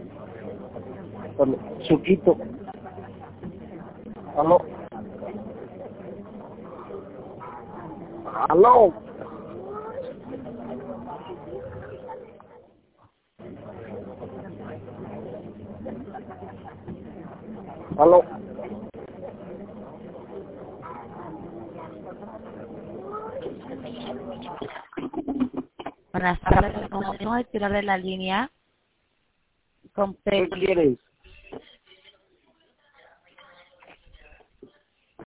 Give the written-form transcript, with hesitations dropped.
Chuquito. Aló. Aló. Aló. Buenas tardes, ¿cómo podemos tirar de la línea? ¿Qué quieres?